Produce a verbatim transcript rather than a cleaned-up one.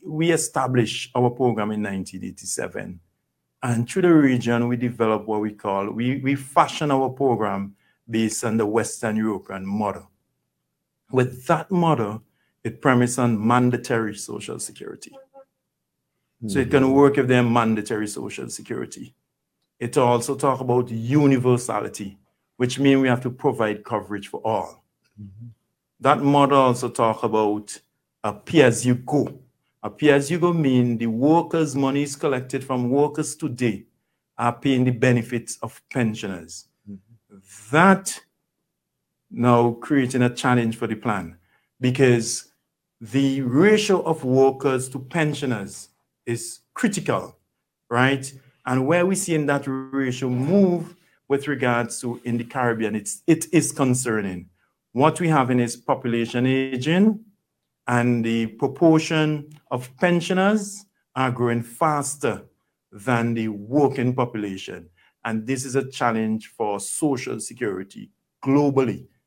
we established our program in nineteen eighty-seven. And through the region, we developed what we call, we, we fashion our program based on the Western European model. With that model, it premised on mandatory social security. Mm-hmm. So it can work if they're mandatory social security. It also talks about universality, which means we have to provide coverage for all. Mm-hmm. That model also talks about a pay-as-you-go. A pay-as-you-go means the workers' money is collected from workers today are paying the benefits of pensioners. Mm-hmm. That now creating a challenge for the plan because the ratio of workers to pensioners is critical, right? And where we see in that ratio move with regards to in the Caribbean, it's, it is concerning. What we have in is population aging, and the proportion of pensioners are growing faster than the working population. And this is a challenge for social security globally.